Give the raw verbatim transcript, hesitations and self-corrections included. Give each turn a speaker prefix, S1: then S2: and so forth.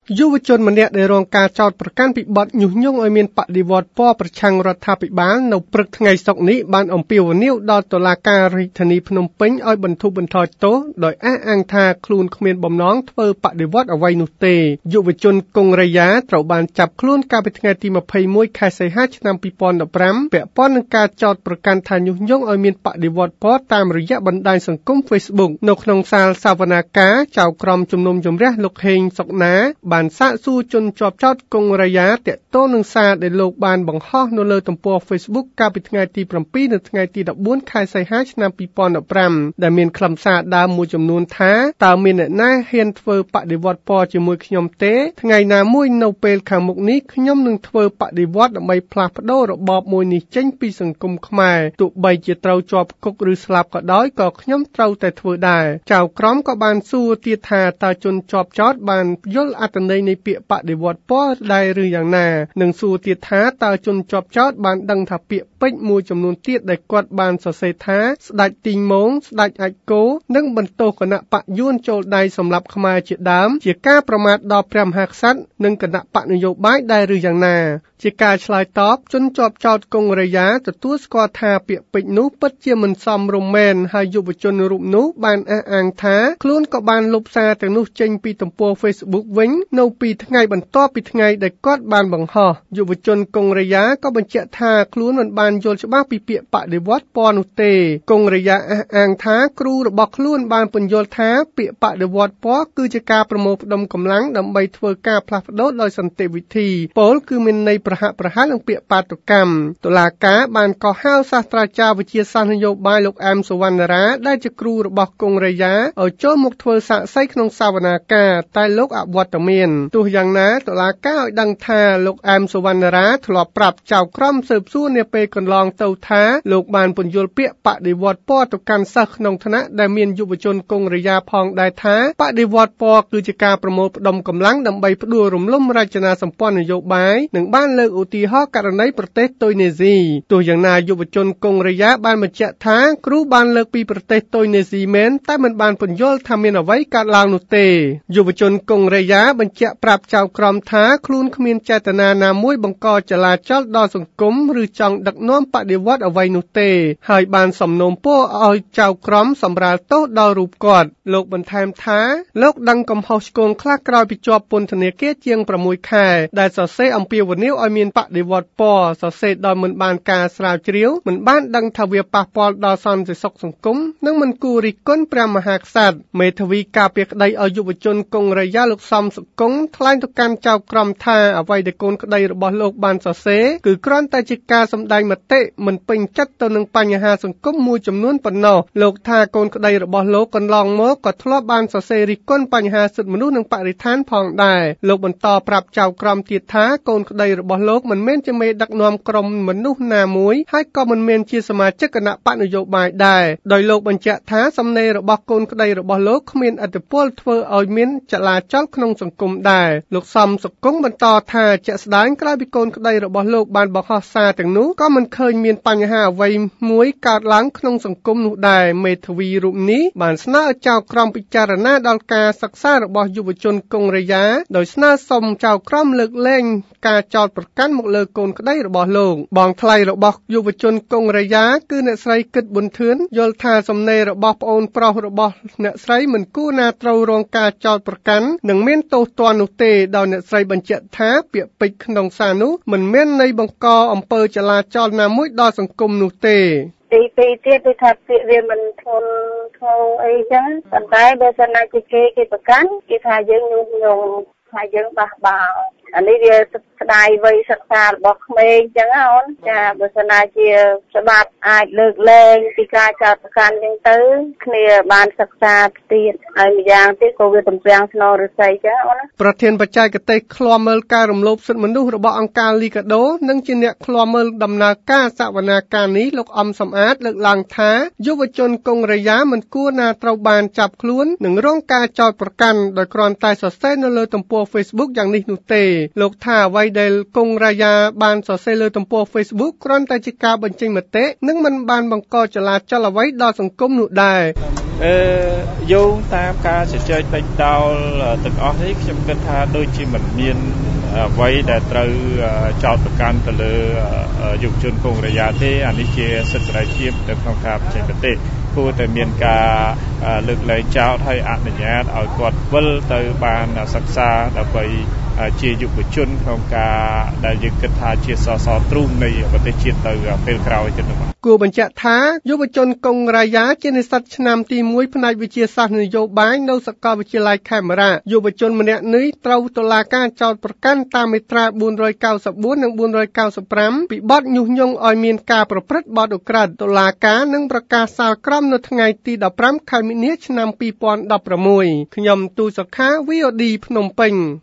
S1: យុវជនម្នាក់ដែលរងការចោទប្រកាន់ពីបទញុះញង់ឲ្យមានបដិវត្តពណ៌ប្រឆាំងរដ្ឋាភិបាលនៅព្រឹកថ្ងៃសុក្រនេះបានអំពាវនាវដល់តុលាការរាជធានីភ្នំពេញឲ្យបន្ធូរបន្ថយទោសដោយអះអាងថាខ្លួនគ្មានបំណងធ្វើបដិវត្តអ្វីនោះទេយុវជនកុងរ៉ាយ៉ាត្រូវបានចាប់ខ្លួនកាលពីថ្ងៃទីម្ភៃមួយខែសីហាឆ្នាំពីរពាន់ដប់ប្រាំពាក់ព័ន្ធនឹងការចោទប្រកាន់ថាញុះញង់ឲ្យមានបដិវត្តពណ៌តាមរយៈបណ្ដាញសង្គម Facebook នៅក្នុងសាលសវនាការចៅក្រមជំនុំជម្រះលោកហេងសុកណាបានសាកសួរជនជាប់ចោទកុងរ៉ាយ៉ាទាក់ទងនឹងសារដែលលោកបានបង្ហោះនៅលើទំព័រ Facebook កាលពីថ្ងៃទីប្រាំពីរនិងថ្ងៃទីដប់បួនខែសីហាឆ្នាំពីរពាន់ដប់ប្រាំដែលមានខ្លឹមសារដើមមួយចំនួនថាតើមានអ្នកណាហ៊ានធ្វើបដិវត្តពណ៌ជាមួយខ្ញុំទេថ្ងៃណាមួយនៅពេលខាងមុខនេះខ្ញុំនឹងធ្វើបដិវត្តដើម្បីផ្លាស់ប្ដូររបបមួយនេះចេញពីសង្គមខ្មែរទោះបីជាត្រូវជាប់គុកឬស្លាប់ក៏ដោយក៏ខ្ញុំត្រូវតែធ្វើដែរចៅក្រមក៏បានសួរទៀតថាតើជនជាប់ចោទបានយល់អត្ថន័យនៃពាក្យបដិវត្តពណ៌ដែរឬយ៉ាងណានិងសួរទៀតថាតើជនជាប់ចោទបានដឹងថាពាក្យពេចន៍មួយចំនួនទៀតដែលគាត់បានសរសេរថាស្ដេចទីងម៉ងស្ដេចអាចគោនិងបន្ទោសគណៈបកយួនចូលដៃសម្រាប់ខ្មែរជាដើមជាការប្រមាថដល់ព្រះមហាក្សត្រនិងគណៈបកនយោបាយដែរឬយ៉ាងណាជាការឆ្លើយតបជនជាប់ចោទកុងរ៉ាយ៉ាទទួលស្គាល់ថាពាក្យពេចន៍នោះពិតជាមិនសមរម្យមែនហើយយុវជនរូបនោះបានអះអាងថាខ្លួនក៏បានលុបសារទាំងនោះចេញពីទំព័រ Facebook វិញនៅពីថ្ងៃបន្ទាប់ពីថ្ងៃដែលគាត់បានបង្ហោះយុវជនកុងរ៉ាយ៉ាក៏បញ្ជាក់ថាខ្លួនមិនបានយល់ច្បាស់ពីពាក្យបដិវត្តពណ៌នោះទេកុងរ៉ាយ៉ាអះអាងថាគ្រូរបស់ខ្លួនបានពន្យល់ថាពាក្យបដិវត្តពណ៌គឺជាការប្រមូលផ្ដុំកម្លាំងដើម្បីធ្វើការផ្លាស់ប្ដូរដោយសន្តិវិធីពោលគឺមានន័យប្រហាក់ប្រហែលនឹងពាក្យបាតុកម្មតុលាការបានកោះហៅសាស្ត្រាចារ្យវិទ្យាសាស្ត្រនយោបាយលោកអែមសុវណ្ណរាដែលជាគ្រូរបស់កុងរ៉ាយ៉ាឲ្យចូលមកធ្វើសាកសីក្នុងសវនាការតែលោកអវត្តមានទោះយ៉ាងណាតុលាការឲ្យដឹងថាលោកអែមសុវណ្ណរាធ្លាប់ប្រាប់ចៅក្រមស៊ើបសួរនាពេលកន្លងទៅថាលោកបានពន្យល់ពាក្យបដិវត្តពណ៌ទៅកាន់សិស្សក្នុងថ្នាក់ដែលមានយុវជនកុងរ៉ាយ៉ាផងដែរថាបដិវត្តពណ៌គឺជាការប្រមូលផ្ដុំកម្លាំងដើម្បីផ្ដួលរំលំរចនាសម្ព័ន្ធនយោបាយនិងបានលើកឧទាហរណ៍ករណីប្រទេសតុយនេស៊ីទោះយ៉ាងណាយុវជនកុងរ៉ាយ៉ាបានបញ្ជាក់ថាគ្រូបានលើកពីប្រទេសតុយនេស៊ីមែនតែមិនបានពន្យល់ថាមានអ្វីកើតឡើងនោះទេយុវជនកុងរ៉ាយ៉ាបញ្ជាក់ប្រាប់ចៅក្រមថាខ្លួនគ្មានចេតនាណាមួយបង្កចលាចលដល់សង្គមឬចង់ដឹកនាំបដិវត្តអ្វីនោះទេហើយបានសំណូមពរឲ្យចៅក្រមសម្រាលទោសដល់រូបគាត់លោកបន្ថែមថាលោកដឹងកំហុសឆ្គងខ្លះក្រោយពីជាប់ពន្ធនាគារជាងប្រាំមួយខែដែលសរសេរអំពាវនាវឲ្យមានបដិវត្តពណ៌សរសេរដោយមិនបានការស្រាវជ្រាវមិនបានដឹងថាវាប៉ះពាល់ដល់សន្តិសុខសង្គមនិងមិនគួររិះគន់ព្រះមហាក្សត្រមេធាវីការពារក្តីឲ្យយុវជនកុងរ៉ាយ៉ាលោកសំសុគង្គថ្លែងទៅកាន់ចៅក្រមថាអ្វីដែលកូនក្តីរបស់លោកបានសរសេរគឺគ្រាន់តែជាការសម្ដែងមតិមិនពេញចិត្តទៅនឹងបញ្ហាសង្គមមួយចំនួនប៉ុណ្ណោះលោកថាកូនក្តីរបស់លោកកន្លងមកក៏ធ្លាប់បានសរសេររិះគន់បញ្ហាសិទ្ធិមនុស្សនិងបរិស្ថានផងដែរលោកបន្តប្រាប់ចៅក្រមទៀតថាកូនក្តីរបស់លោកមិនមែនជាមេដឹកនាំក្រុមមនុស្សណាមួយហើយក៏មិនមែនជាសមាជិកគណៈបកនយោបាយដែរដោយលោកបញ្ជាក់ថាសំណេររបស់កូនក្តីរបស់លោកគ្មានឥទ្ធិពលធ្វើឲ្យមានចលាចលក្នុងសង្គមដែរលោកសំសុគង្គបន្តថាជាក់ស្ដែងក្រោយពីកូនក្តីរបស់លោកបានបង្ហោះសារទាំងនោះក៏មិនឃើញមានបញ្ហាអ្វីមួយកើតឡើងក្នុងសង្គមនោះដែរមេធាវីរូបនេះបានស្នើឲ្យចៅក្រមពិចារណាដល់ការសិក្សារបស់យុវជនកុងរ៉ាយ៉ាដោយស្នើសុំចៅក្រមលើកលែងការចោទប្រកាន់មកលើកូនក្តីរបស់លោកបងថ្លៃរបស់យុវជនកុងរ៉ាយ៉ាគឺអ្នកស្រីគិតប៊ុនធឿនយល់ថាសំណេររបស់ប្អូនប្រុសរបស់អ្នកស្រីមិនគួរណាត្រូវរងការចោទប្រកាន់និងមានទោសទណ្ឌនោះទេដោយអ្នកស្រីបញ្ជាក់ថាពាក្យពេចន៍ក្នុងសារនោះមិនមានន័យបង្កអំពើចលាចលណាមួយដល់សង្គមនោះទេ
S2: ទីពីរទៀតគឺថាពាក្យវាមិនធន់ធូរអីចឹងប៉ុន្តែបើសិនណាគេគេប្រកាន់គេថាយើងញុះញង់ថាយើងបះបោរអានេះវាស្ដាយវ័យសិក្សារបស់ក្មេងចឹងណាអូនចាបើសិនណាជាច្បាប់អាចលើកលែងពីការចោទប្រកាន់ចឹងទៅគ្នាបានសិក្សាទៀតហើយម្យ៉ាងទៀតក៏វាទំពាំងស្នងរិស័យចឹងអូន
S1: ប្រធានបច្ចេកទេសឃ្លាំមើលការរំលោភសិទ្ធិមនុស្សរបស់អង្គការលីកាដូនិងជាអ្នកឃ្លាំមើលដំណើរការសវនាការនេះលោកអំសំអាតលើកឡើងថាយុវជនកុងរ៉ាយ៉ាមិនគួរណាត្រូវបានចាប់ខ្លួននិងរងការចោទប្រកាន់ដោយគ្រាន់តែសរសេរនៅលើទំព័រ Facebook យ៉ាងនេះនោះទេលោកថាអ្វីដែលគង់រាយាបានសរសេរលើទំព័រ Facebook គ្រាន់តែជាការបញ្ចេញមតិនិងមិនបានបង្កចលាចលអ្វីដល់សង្គមនោះដែរ
S3: អឺយោងតាមការជជែកដេញដោលទាំងអស់នេះខ្ញុំគិតថាដូចជាមិនមានអ្វីដែលត្រូវចោទប្រកាន់ទៅលើយុវជនគង់រាយាទេអានេះជាសិទ្ធិសេរីភាពនៅក្នុងការបញ្ចេញមតិគួរតែមានការលើកលែងចោទហើយអនុញ្ញាតឲ្យគាត់វិលទៅបានសិក្សាដើម្បីជាយុវជនក្នុងការដែលយើងគិតថាជាសសរទ្រូងនៃប្រទេសជាតិទៅពេលក្រោយទៀតនោះ
S1: គួរបញ្ជាក់ថាយុវជនគង់រាយាជានិស្សិតឆ្នាំទីមួយផ្នែកវិទ្យាសាស្ត្រនយោបាយនៅសាកលវិទ្យាល័យខេមរៈយុវជនម្នាក់នេះត្រូវតុលាការចោទប្រកាន់តាមមាត្រាបួនរយកៅសិបបួននិងបួនរយកៅសិបប្រាំពីបទញុះញង់ឲ្យមានការប្រព្រឹត្តបទឧក្រិដ្ឋតុលាការនឹងប្រកាសសាលក្រមនៅថ្ងៃទីដប់ប្រាំខែមីនាឆ្នាំពីរពាន់ដប់ប្រាំមួយខ្ញុំទូសុខា វី អូ ឌី ភ្នំពេញ